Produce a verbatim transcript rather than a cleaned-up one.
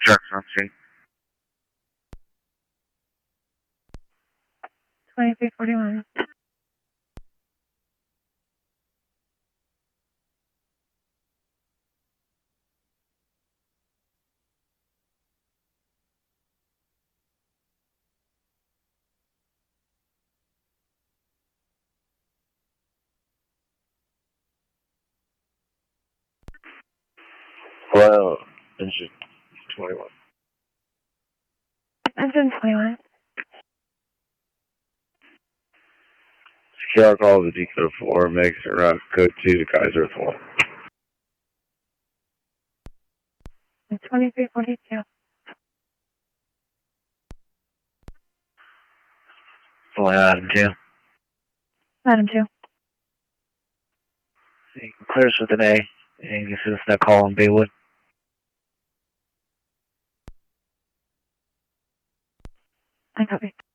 Jackson on scene. twenty-three forty-one. Hello, engine twenty-one. Engine twenty-one. Secure call to Decode four, makes it route code two to Kaiser four. twenty-three forty-two. Flying Adam two. Adam two. You can clear us with an A, and you can send us that call in Baywood. I copy.